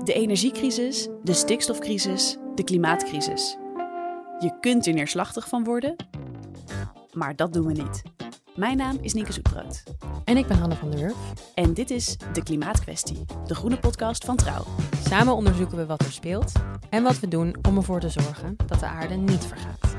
De energiecrisis, de stikstofcrisis, de klimaatcrisis. Je kunt er neerslachtig van worden, maar dat doen we niet. Mijn naam is Nienke Zoetbrood. En ik ben Hanne van der Wurf. En dit is De Klimaatkwestie, de groene podcast van Trouw. Samen onderzoeken we wat er speelt en wat we doen om ervoor te zorgen dat de aarde niet vergaat.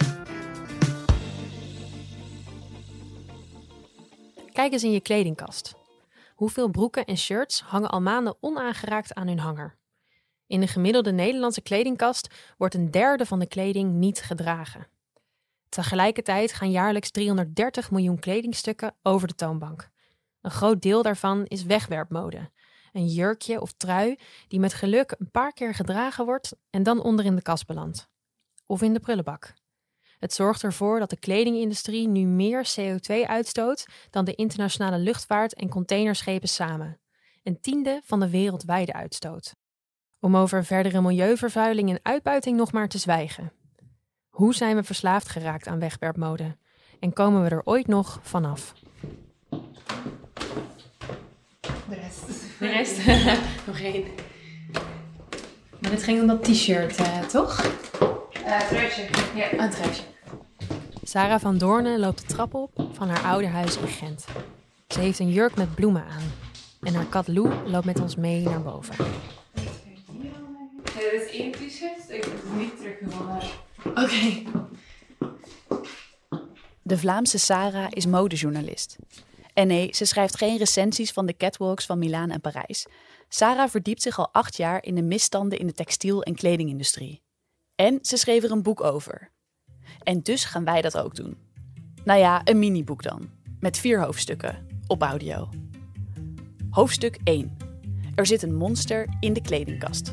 Kijk eens in je kledingkast. Hoeveel broeken en shirts hangen al maanden onaangeraakt aan hun hanger? In de gemiddelde Nederlandse kledingkast wordt een derde van de kleding niet gedragen. Tegelijkertijd gaan jaarlijks 330 miljoen kledingstukken over de toonbank. Een groot deel daarvan is wegwerpmode. Een jurkje of trui die met geluk een paar keer gedragen wordt en dan onder in de kast belandt. Of in de prullenbak. Het zorgt ervoor dat de kledingindustrie nu meer CO2 uitstoot dan de internationale luchtvaart en containerschepen samen. 1/10 van de wereldwijde uitstoot. Om over verdere milieuvervuiling en uitbuiting nog maar te zwijgen. Hoe zijn we verslaafd geraakt aan wegwerpmode? En komen we er ooit nog vanaf? De rest. Nog één. Maar dit ging om dat t-shirt, toch? Truitje. Ja. Een truitje. Sarah van Doornen loopt de trap op van haar ouderhuis in Gent. Ze heeft een jurk met bloemen aan. En haar kat Lou loopt met ons mee naar boven. Ja, dit is 1 t-shirt. Ik heb het niet teruggevonden. Oké. De Vlaamse Sarah is modejournalist. En nee, ze schrijft geen recensies van de catwalks van Milaan en Parijs. Sarah verdiept zich al 8 jaar in de misstanden in de textiel- en kledingindustrie. En ze schreef er een boek over. En dus gaan wij dat ook doen. Nou ja, een miniboek dan. Met 4 hoofdstukken. Op audio. Hoofdstuk 1. Er zit een monster in de kledingkast.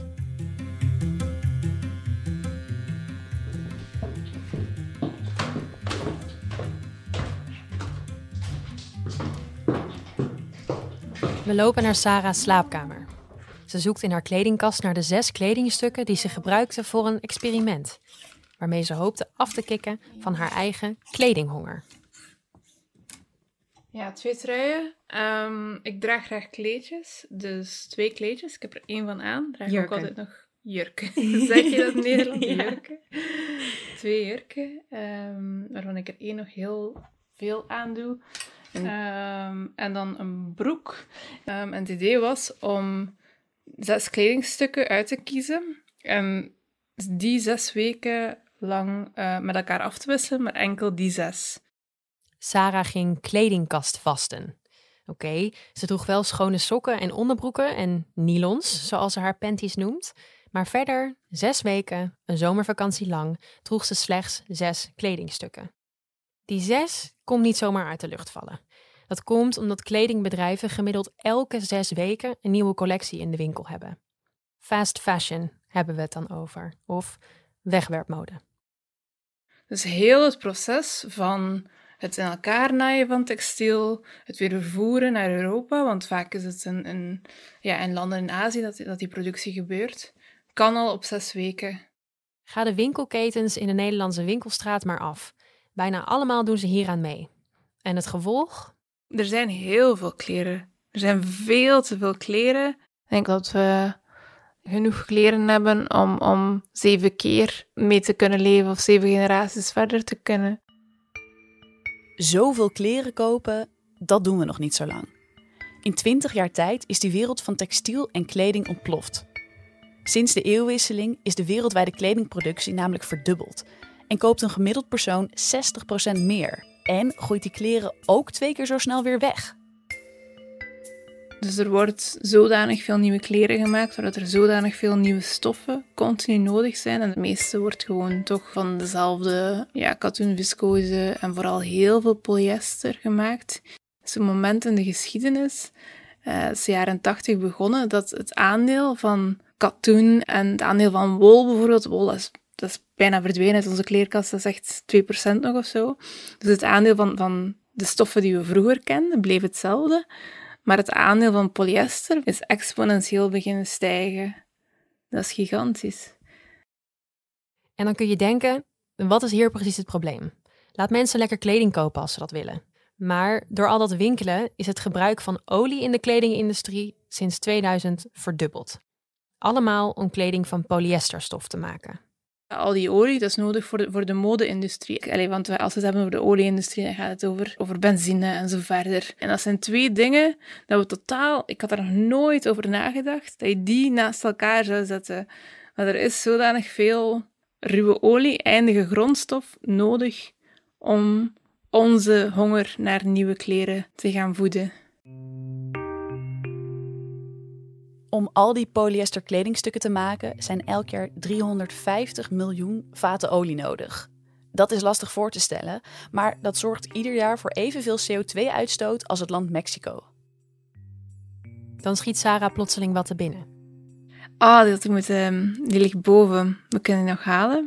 We lopen naar Sarah's slaapkamer. Ze zoekt in haar kledingkast naar de 6 kledingstukken die ze gebruikte voor een experiment. Waarmee ze hoopte af te kicken van haar eigen kledinghonger. Ja, 2 truien. Ik draag graag kleedjes. Dus 2 kleedjes. Ik heb er 1 van aan. Draag Jurken. ook altijd nog jurken. Zeg je dat in Nederland? Ja. Jurken. 2 jurken. Waarvan ik er 1 nog heel veel aan doe. En dan een broek. En het idee was om 6 kledingstukken uit te kiezen. En die 6 weken lang met elkaar af te wisselen, maar enkel die 6. Sarah ging kledingkastvasten. Oké, ze droeg wel schone sokken en onderbroeken en nylons, zoals ze haar panties noemt. Maar verder, 6 weken, een zomervakantie lang, droeg ze slechts 6 kledingstukken. Die 6 komt niet zomaar uit de lucht vallen. Dat komt omdat kledingbedrijven gemiddeld elke 6 weken een nieuwe collectie in de winkel hebben. Fast fashion hebben we het dan over, of wegwerpmode. Dus heel het proces van het in elkaar naaien van textiel, het weer vervoeren naar Europa, want vaak is het in landen in Azië dat die productie gebeurt, kan al op 6 weken. Ga de winkelketens in de Nederlandse winkelstraat maar af. Bijna allemaal doen ze hieraan mee. En het gevolg? Er zijn heel veel kleren. Er zijn veel te veel kleren. Ik denk dat we genoeg kleren hebben om 7 keer mee te kunnen leven of 7 generaties verder te kunnen. Zoveel kleren kopen, dat doen we nog niet zo lang. In 20 jaar tijd is die wereld van textiel en kleding ontploft. Sinds de eeuwwisseling is de wereldwijde kledingproductie namelijk verdubbeld. En koopt een gemiddeld persoon 60% meer. En gooit die kleren ook 2 keer zo snel weer weg. Dus er wordt zodanig veel nieuwe kleren gemaakt, zodat er zodanig veel nieuwe stoffen continu nodig zijn. En het meeste wordt gewoon toch van dezelfde katoen, viscose en vooral heel veel polyester gemaakt. Het is een moment in de geschiedenis, het is de jaren 80 begonnen, dat het aandeel van katoen en het aandeel van wol bijvoorbeeld, wol dat is bijna verdwenen uit onze kleerkast, dat is echt 2% nog of zo. Dus het aandeel van de stoffen die we vroeger kenden bleef hetzelfde. Maar het aandeel van polyester is exponentieel beginnen stijgen. Dat is gigantisch. En dan kun je denken, wat is hier precies het probleem? Laat mensen lekker kleding kopen als ze dat willen. Maar door al dat winkelen is het gebruik van olie in de kledingindustrie sinds 2000 verdubbeld. Allemaal om kleding van polyesterstof te maken. Al die olie, dat is nodig voor de mode-industrie. Want als we het hebben over de olie-industrie, dan gaat het over benzine en zo verder. En dat zijn 2 dingen dat we totaal... Ik had er nog nooit over nagedacht, dat je die naast elkaar zou zetten. Maar er is zodanig veel ruwe olie, eindige grondstof, nodig om onze honger naar nieuwe kleren te gaan voeden. Om al die polyester kledingstukken te maken zijn elk jaar 350 miljoen vaten olie nodig. Dat is lastig voor te stellen, maar dat zorgt ieder jaar voor evenveel CO2-uitstoot als het land Mexico. Dan schiet Sarah plotseling wat te binnen. Die ligt boven. We kunnen die nog halen.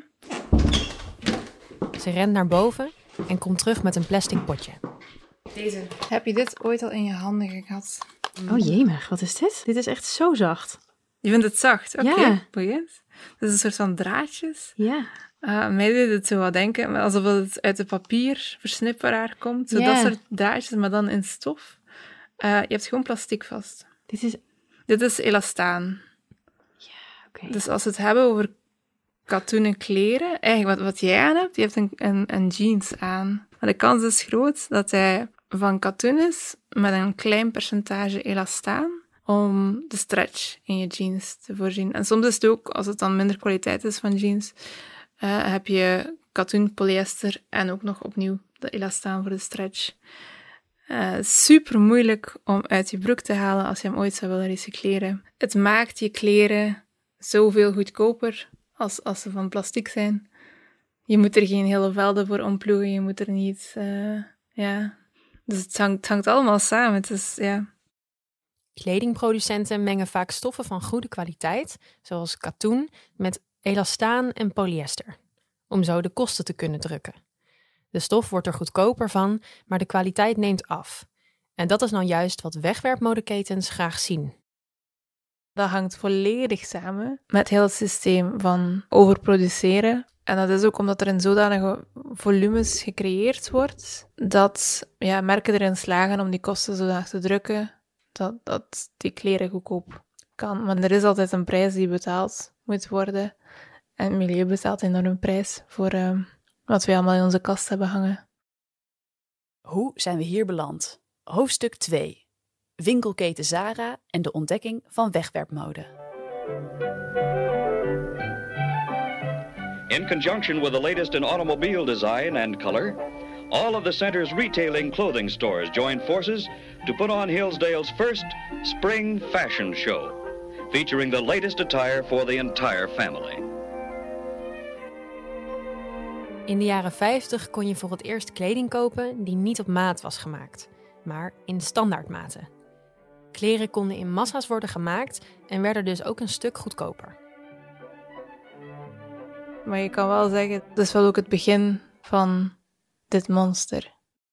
Ze rent naar boven en komt terug met een plastic potje. Deze. Heb je dit ooit al in je handen gehad? Oh jemig, wat is dit? Dit is echt zo zacht. Je vindt het zacht? Oké, Ja. boeiend. Het is een soort van draadjes. Ja. Mij deed het zo wat denken, alsof het uit de papierversnipperaar komt. Zo Ja. dat soort draadjes, maar dan in stof. Je hebt gewoon plastic vast. Dit is... Dit is elastaan. Oké. Dus als we het hebben over katoenen kleren, eigenlijk wat jij aan hebt, je hebt een jeans aan. Maar de kans is groot dat hij van katoen is met een klein percentage elastaan om de stretch in je jeans te voorzien. En soms is het ook, als het dan minder kwaliteit is van jeans, heb je katoen, polyester en ook nog opnieuw de elastaan voor de stretch. Super moeilijk om uit je broek te halen als je hem ooit zou willen recycleren. Het maakt je kleren zoveel goedkoper als ze van plastic zijn. Je moet er geen hele velden voor omploegen, je moet er niet... Dus het hangt allemaal samen. Het is, ja. Kledingproducenten mengen vaak stoffen van goede kwaliteit, zoals katoen, met elastaan en polyester, om zo de kosten te kunnen drukken. De stof wordt er goedkoper van, maar de kwaliteit neemt af. En dat is nou juist wat wegwerpmodeketens graag zien. Dat hangt volledig samen met heel het systeem van overproduceren. En dat is ook omdat er in zodanige volumes gecreëerd wordt, dat merken erin slagen om die kosten zodanig te drukken, dat die kleren goedkoop kan. Maar er is altijd een prijs die betaald moet worden. En het milieu betaalt een enorme prijs voor wat we allemaal in onze kast hebben hangen. Hoe zijn we hier beland? Hoofdstuk 2. Winkelketen Zara en de ontdekking van wegwerpmode. In conjunction with the latest in automobile design and color, all of the center's retailing clothing stores joined forces to put on Hillsdale's first spring fashion show, featuring the latest attire for the entire family. In de jaren 50 kon je voor het eerst kleding kopen die niet op maat was gemaakt, maar in standaardmaten. Kleren konden in massa's worden gemaakt en werden dus ook een stuk goedkoper. Maar je kan wel zeggen, dat is wel ook het begin van dit monster.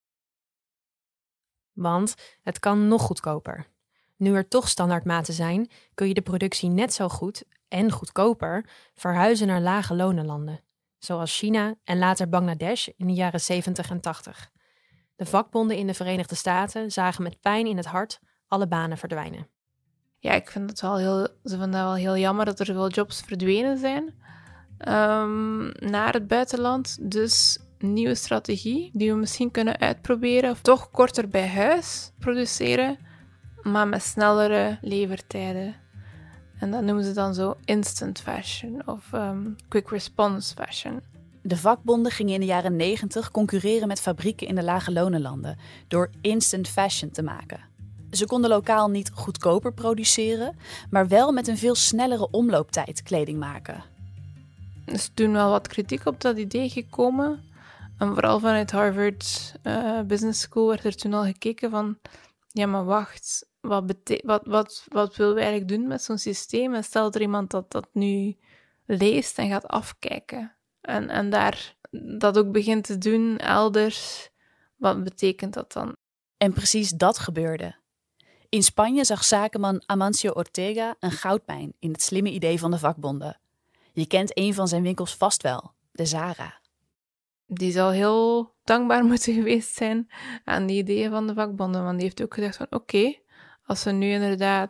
Want het kan nog goedkoper. Nu er toch standaardmaten zijn, kun je de productie net zo goed en goedkoper verhuizen naar lage lonenlanden, zoals China en later Bangladesh in de jaren 70 en 80. De vakbonden in de Verenigde Staten zagen met pijn in het hart alle banen verdwijnen. Ja, ik vind het wel ze vinden dat wel heel jammer dat er zoveel jobs verdwenen zijn naar het buitenland. Dus een nieuwe strategie die we misschien kunnen uitproberen. Of toch korter bij huis produceren, maar met snellere levertijden. En dat noemen ze dan zo instant fashion of quick response fashion. De vakbonden gingen in de jaren 90 concurreren met fabrieken in de lage lonenlanden door instant fashion te maken. Ze konden lokaal niet goedkoper produceren, maar wel met een veel snellere omlooptijd kleding maken. Er is toen wel wat kritiek op dat idee gekomen. En vooral vanuit Harvard Business School werd er toen al gekeken van... Ja, maar wacht, wat willen we eigenlijk doen met zo'n systeem? En stel dat er iemand dat nu leest en gaat afkijken. En daar dat ook begint te doen elders. Wat betekent dat dan? En precies dat gebeurde. In Spanje zag zakenman Amancio Ortega een goudmijn in het slimme idee van de vakbonden. Je kent een van zijn winkels vast wel, de Zara. Die zal heel dankbaar moeten geweest zijn aan die ideeën van de vakbonden. Want die heeft ook gedacht van oké, als we nu inderdaad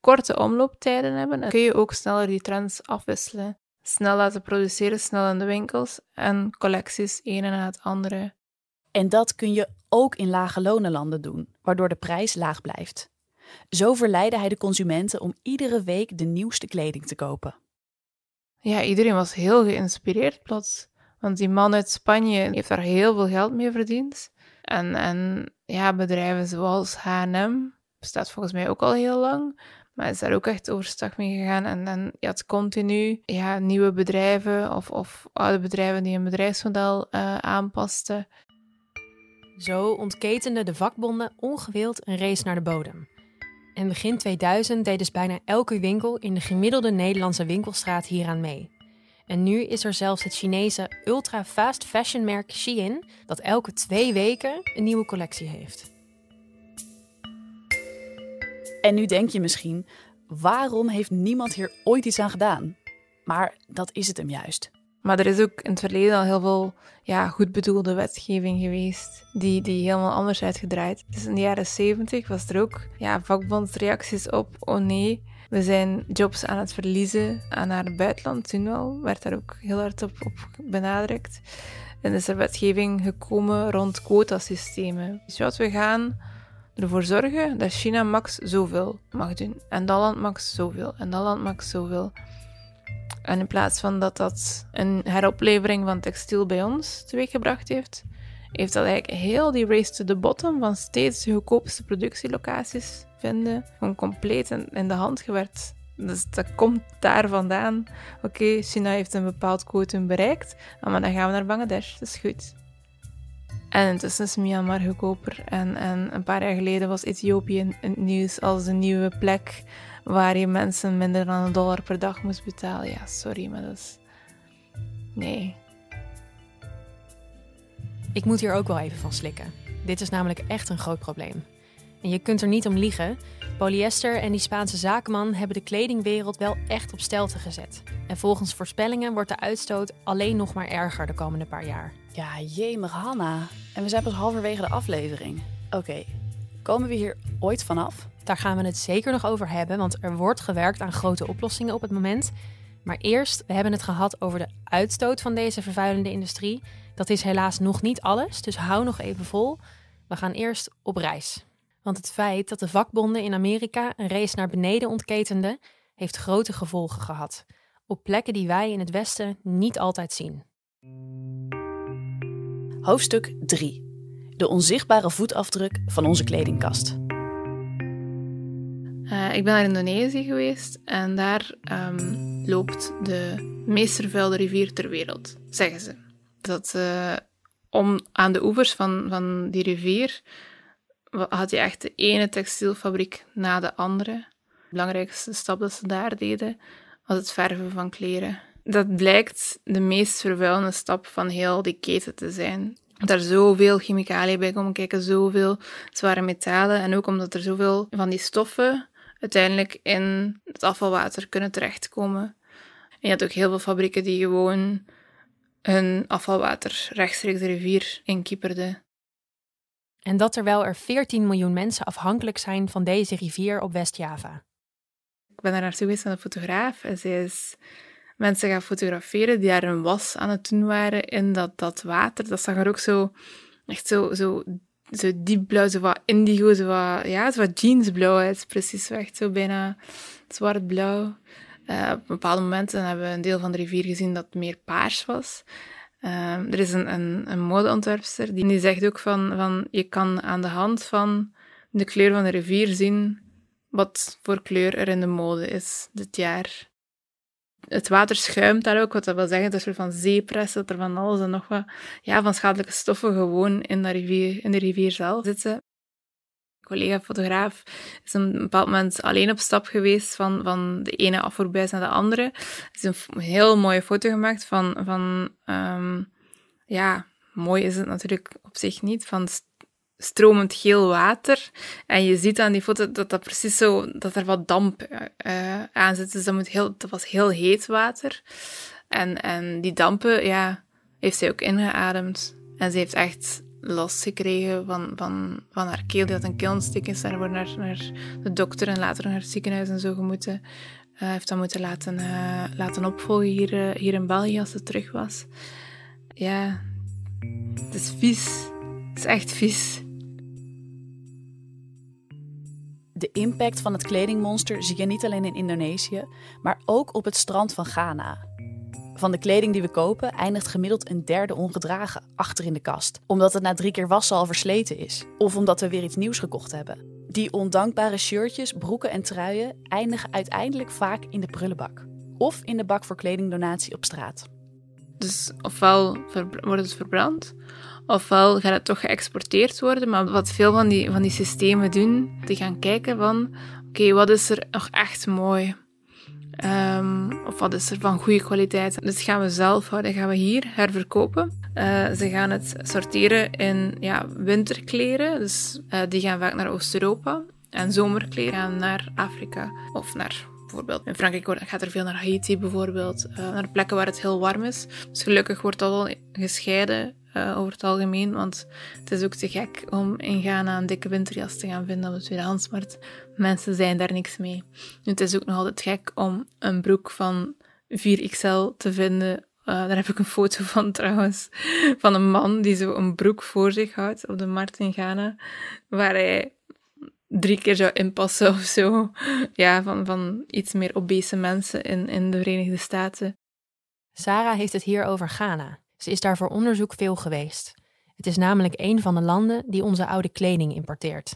korte omlooptijden hebben. Dan kun je ook sneller die trends afwisselen. Snel laten produceren, snel in de winkels en collecties, ene na het andere. En dat kun je ook in lage lonenlanden doen, waardoor de prijs laag blijft. Zo verleidde hij de consumenten om iedere week de nieuwste kleding te kopen. Ja, iedereen was heel geïnspireerd plots. Want die man uit Spanje heeft daar heel veel geld mee verdiend. En ja, bedrijven zoals H&M, bestaat volgens mij ook al heel lang, maar is daar ook echt overstag mee gegaan. En je had continu nieuwe bedrijven of oude bedrijven die een bedrijfsmodel aanpasten. Zo ontketenden de vakbonden ongewild een race naar de bodem. En begin 2000 deed dus bijna elke winkel in de gemiddelde Nederlandse winkelstraat hieraan mee. En nu is er zelfs het Chinese ultra-fast fashion merk Shein, dat elke 2 weken een nieuwe collectie heeft. En nu denk je misschien, waarom heeft niemand hier ooit iets aan gedaan? Maar dat is het hem juist. Maar er is ook in het verleden al heel veel goed bedoelde wetgeving geweest, die helemaal anders uitgedraaid. Dus in de jaren 70 was er ook vakbondsreacties op, oh nee, we zijn jobs aan het verliezen naar het buitenland. Toen al werd daar ook heel hard op benadrukt. En is er wetgeving gekomen rond quotasystemen. Dus we gaan ervoor zorgen dat China max zoveel mag doen. En dat land max zoveel. En dat land max zoveel. En in plaats van dat een heroplevering van textiel bij ons teweeggebracht heeft dat eigenlijk heel die race to the bottom van steeds de goedkoopste productielocaties vinden, gewoon compleet in de hand gewerkt. Dus dat komt daar vandaan. Oké, China heeft een bepaald quotum bereikt, maar dan gaan we naar Bangladesh, dat is goed. En intussen is Myanmar goedkoper. En een paar jaar geleden was Ethiopië in het nieuws als de nieuwe plek waar je mensen minder dan $1 per dag moest betalen. Ja, sorry, maar dat is... Nee. Ik moet hier ook wel even van slikken. Dit is namelijk echt een groot probleem. En je kunt er niet om liegen. Polyester en die Spaanse zakenman hebben de kledingwereld wel echt op stelte gezet. En volgens voorspellingen wordt de uitstoot alleen nog maar erger de komende paar jaar. Ja, jemig Hanna. En we zijn pas halverwege de aflevering. Oké, komen we hier ooit vanaf? Daar gaan we het zeker nog over hebben, want er wordt gewerkt aan grote oplossingen op het moment. Maar eerst, we hebben het gehad over de uitstoot van deze vervuilende industrie. Dat is helaas nog niet alles, dus hou nog even vol. We gaan eerst op reis. Want het feit dat de vakbonden in Amerika een race naar beneden ontketenden, heeft grote gevolgen gehad. Op plekken die wij in het Westen niet altijd zien. Hoofdstuk 3. De onzichtbare voetafdruk van onze kledingkast. Ik ben naar Indonesië geweest en daar loopt de meest vervuilde rivier ter wereld, zeggen ze. Dat aan de oevers van die rivier had je echt de ene textielfabriek na de andere. De belangrijkste stap dat ze daar deden, was het verven van kleren. Dat blijkt de meest vervuilende stap van heel die keten te zijn. Dat er zoveel chemicaliën bij komen kijken, zoveel zware metalen. En ook omdat er zoveel van die stoffen uiteindelijk in het afvalwater kunnen terechtkomen. En je had ook heel veel fabrieken die gewoon hun afvalwater rechtstreeks de rivier inkieperden. En dat terwijl er 14 miljoen mensen afhankelijk zijn van deze rivier op West-Java. Ik ben daar naartoe geweest met een fotograaf en zij is mensen gaan fotograferen die daar een was aan het doen waren in dat water. Dat zag er ook zo diepblauw, zo wat indigo, zo wat jeansblauw uit. Precies, zo echt zo bijna zwartblauw. Op bepaalde momenten hebben we een deel van de rivier gezien dat meer paars was. Er is een modeontwerpster die zegt ook van je kan aan de hand van de kleur van de rivier zien wat voor kleur er in de mode is dit jaar. Het water schuimt daar ook, wat dat wil zeggen, dat er van zeepres, dat er van alles en nog wat van schadelijke stoffen gewoon in de rivier zelf zitten. Een collega-fotograaf is op een bepaald moment alleen op stap geweest van de ene afvoerbuis naar de andere. Er is een heel mooie foto gemaakt van mooi is het natuurlijk op zich niet, van stromend geel water. En je ziet aan die foto dat precies zo, dat er wat damp aan zit. Dus dat was heel heet water. En die dampen, heeft zij ook ingeademd. En ze heeft echt losgekregen van haar keel. Die had een keelontsteking, is daarvoor naar de dokter en later naar het ziekenhuis en zo gemoeten. Heeft dat moeten laten opvolgen hier in België als ze terug was. Ja, het is vies. Het is echt vies. De impact van het kledingmonster zie je niet alleen in Indonesië, maar ook op het strand van Ghana. Van de kleding die we kopen eindigt gemiddeld een derde ongedragen achter in de kast. Omdat het na 3 keer wassen al versleten is. Of omdat we weer iets nieuws gekocht hebben. Die ondankbare shirtjes, broeken en truien eindigen uiteindelijk vaak in de prullenbak. Of in de bak voor kledingdonatie op straat. Dus ofwel wordt het verbrand, ofwel gaat het toch geëxporteerd worden. Maar wat veel van die systemen doen, die gaan kijken van... Oké, wat is er nog echt mooi? Of wat is er van goede kwaliteit? Dus gaan we zelf houden, gaan we hier herverkopen. Ze gaan het sorteren in winterkleren, dus die gaan vaak naar Oost-Europa. En zomerkleren gaan naar Afrika. Of naar, bijvoorbeeld, in Frankrijk gaat er veel naar Haiti bijvoorbeeld. Naar plekken waar het heel warm is. Dus gelukkig wordt dat al gescheiden over het algemeen. Want het is ook te gek om in Ghana een dikke winterjas te gaan vinden op de tweedehandsmarkt. Mensen zijn daar niks mee. Nu, het is ook nog altijd gek om een broek van 4XL te vinden. Daar heb ik een foto van trouwens. Van een man die zo een broek voor zich houdt op de markt in Ghana. Waar hij 3 keer zou inpassen of zo. Ja, van iets meer obese mensen in de Verenigde Staten. Sarah heeft het hier over Ghana. Ze is daar voor onderzoek veel geweest. Het is namelijk een van de landen die onze oude kleding importeert.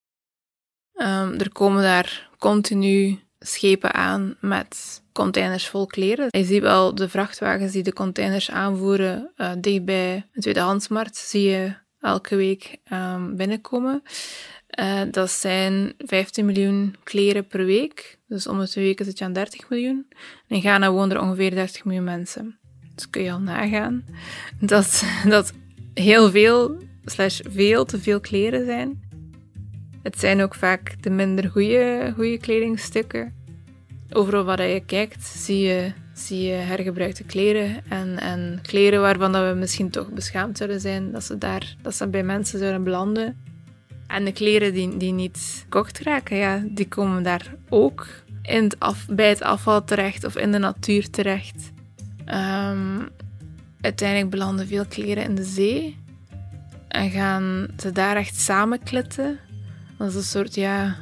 Er komen daar continu schepen aan met containers vol kleren. Je ziet wel de vrachtwagens die de containers aanvoeren dicht bij de tweedehandsmarkt. Zie je elke week binnenkomen. Dat zijn 15 miljoen kleren per week. Dus om de 2 weken zit je aan 30 miljoen. In Ghana wonen er ongeveer 30 miljoen mensen. Dus kun je al nagaan dat heel veel / veel te veel kleren zijn. Het zijn ook vaak de minder goede kledingstukken. Overal waar je kijkt zie je hergebruikte kleren. En kleren waarvan dat we misschien toch beschaamd zouden zijn dat ze bij mensen zouden belanden. En de kleren die niet gekocht raken, die komen daar ook bij het afval terecht of in de natuur terecht. Uiteindelijk belanden veel kleren in de zee. En gaan ze daar echt samenklitten. Dat is een soort,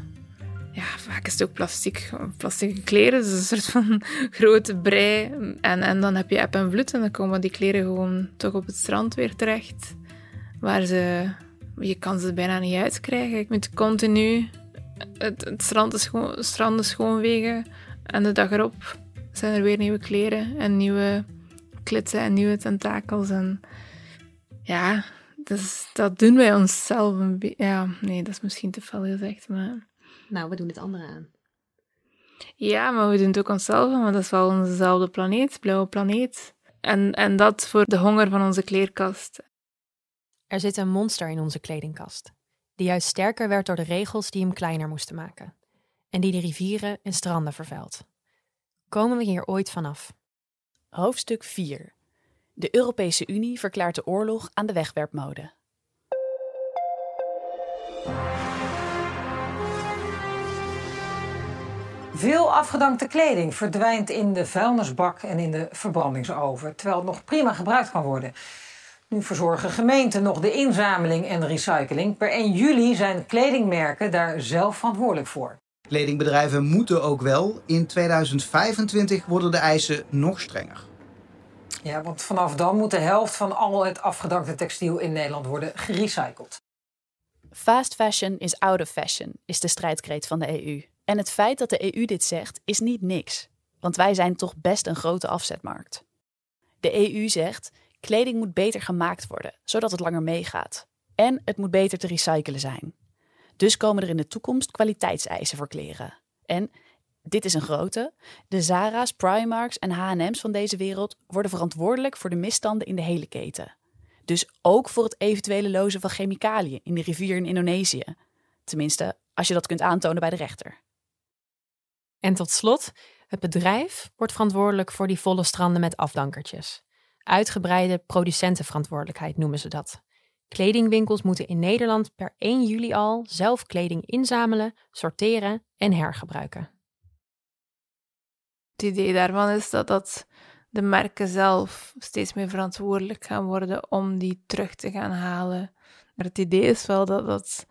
vaak is het ook plastic kleren. Dus een soort van grote brei. En dan heb je eb en vloed en dan komen die kleren gewoon toch op het strand weer terecht. Waar je kan ze bijna niet uitkrijgen. Je moet continu het strand schoonvegen. En de dag erop zijn er weer nieuwe kleren en nieuwe klitten en nieuwe tentakels. En ja... Dus dat doen wij onszelf een beetje. Ja, nee, dat is misschien te veel gezegd, maar... Nou, we doen het anderen aan. Ja, maar we doen het ook onszelf aan, want dat is wel onzezelfde planeet, blauwe planeet. En dat voor de honger van onze kleerkast. Er zit een monster in onze kledingkast, die juist sterker werd door de regels die hem kleiner moesten maken. En die de rivieren en stranden vervuilt. Komen we hier ooit vanaf? Hoofdstuk 4. De Europese Unie verklaart de oorlog aan de wegwerpmode. Veel afgedankte kleding verdwijnt in de vuilnisbak en in de verbrandingsoven, terwijl het nog prima gebruikt kan worden. Nu verzorgen gemeenten nog de inzameling en de recycling. Per 1 juli zijn kledingmerken daar zelf verantwoordelijk voor. Kledingbedrijven moeten ook wel. In 2025 worden de eisen nog strenger. Ja, want vanaf dan moet de helft van al het afgedankte textiel in Nederland worden gerecycled. Fast fashion is out of fashion, is de strijdkreet van de EU. En het feit dat de EU dit zegt, is niet niks. Want wij zijn toch best een grote afzetmarkt. De EU zegt, kleding moet beter gemaakt worden, zodat het langer meegaat. En het moet beter te recyclen zijn. Dus komen er in de toekomst kwaliteitseisen voor kleren. En... dit is een grote. De Zara's, Primarks en H&M's van deze wereld worden verantwoordelijk voor de misstanden in de hele keten. Dus ook voor het eventuele lozen van chemicaliën in de rivier in Indonesië. Tenminste, als je dat kunt aantonen bij de rechter. En tot slot, het bedrijf wordt verantwoordelijk voor die volle stranden met afdankertjes. Uitgebreide producentenverantwoordelijkheid noemen ze dat. Kledingwinkels moeten in Nederland per 1 juli al zelf kleding inzamelen, sorteren en hergebruiken. Het idee daarvan is dat de merken zelf steeds meer verantwoordelijk gaan worden om die terug te gaan halen. Maar het idee is wel dat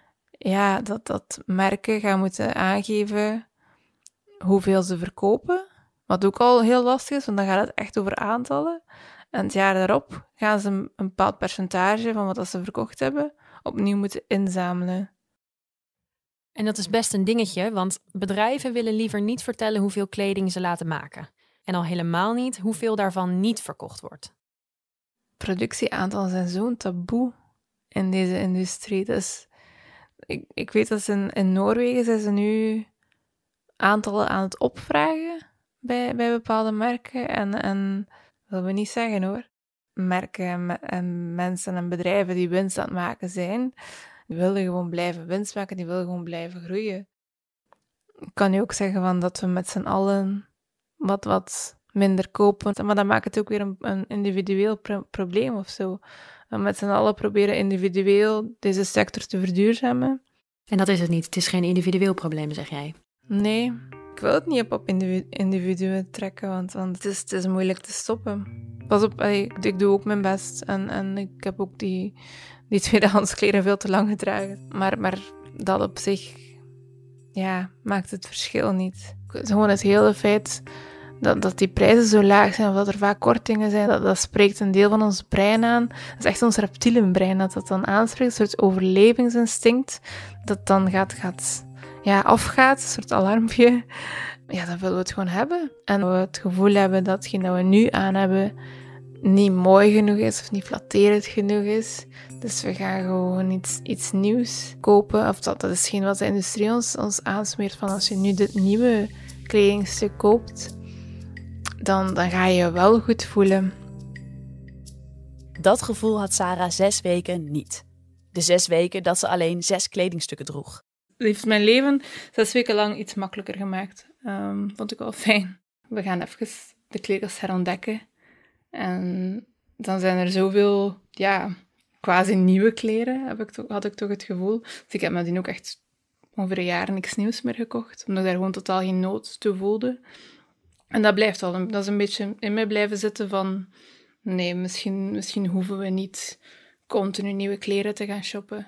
merken gaan moeten aangeven hoeveel ze verkopen. Wat ook al heel lastig is, want dan gaat het echt over aantallen. En het jaar daarop gaan ze een bepaald percentage van wat ze verkocht hebben opnieuw moeten inzamelen. En dat is best een dingetje, want bedrijven willen liever niet vertellen hoeveel kleding ze laten maken. En al helemaal niet hoeveel daarvan niet verkocht wordt. Productieaantallen zijn zo'n taboe in deze industrie. Dus ik weet dat ze in Noorwegen zijn ze nu aantallen aan het opvragen bij bepaalde merken. En dat wil we niet zeggen hoor. Merken en mensen en bedrijven die winst aan het maken zijn, die willen gewoon blijven winst maken, die willen gewoon blijven groeien. Ik kan nu ook zeggen van dat we met z'n allen wat minder kopen, maar dat maakt het ook weer een individueel probleem of zo. We met z'n allen proberen individueel deze sector te verduurzamen. En dat is het niet. Het is geen individueel probleem, zeg jij. Nee, ik wil het niet op individuen trekken, want het is moeilijk te stoppen. Pas op, ik doe ook mijn best en ik heb ook die tweedehands kleren veel te lang gedragen. Maar dat op zich, maakt het verschil niet. Gewoon het hele feit dat die prijzen zo laag zijn of dat er vaak kortingen zijn, dat spreekt een deel van ons brein aan. Dat is echt ons reptiele brein dat dan aanspreekt, een soort overlevingsinstinct dat dan afgaat, een soort alarmpje. Ja, dan willen we het gewoon hebben. En we het gevoel hebben dat hetgeen dat we nu aan hebben niet mooi genoeg is of niet flatterend genoeg is. Dus we gaan gewoon iets nieuws kopen. Of dat is geen wat de industrie ons aansmeert van als je nu dit nieuwe kledingstuk koopt, dan ga je je wel goed voelen. Dat gevoel had Sarah 6 weken niet. De 6 weken dat ze alleen 6 kledingstukken droeg. Het heeft mijn leven 6 weken lang iets makkelijker gemaakt. Vond ik wel fijn. We gaan even de kleedkast herontdekken. En dan zijn er zoveel, quasi nieuwe kleren, had ik toch het gevoel. Dus ik heb nadien ook echt over een jaar niks nieuws meer gekocht. Omdat ik daar gewoon totaal geen nood toe voelde. En dat blijft wel. Dat is een beetje in mij blijven zitten van, nee, misschien hoeven we niet continu nieuwe kleren te gaan shoppen.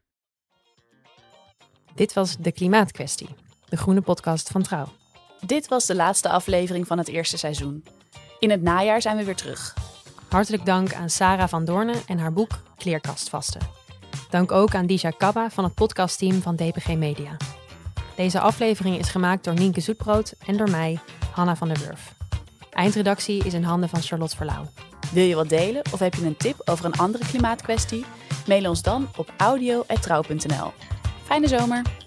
Dit was De Klimaatkwestie, de groene podcast van Trouw. Dit was de laatste aflevering van het eerste seizoen. In het najaar zijn we weer terug. Hartelijk dank aan Sarah van Doornen en haar boek Kleerkastvasten. Dank ook aan Disha Kabba van het podcastteam van DPG Media. Deze aflevering is gemaakt door Nienke Zoetbrood en door mij, Hanna van der Wurf. Eindredactie is in handen van Charlotte Verlauw. Wil je wat delen of heb je een tip over een andere klimaatkwestie? Mail ons dan op audio@trouw.nl. Fijne zomer!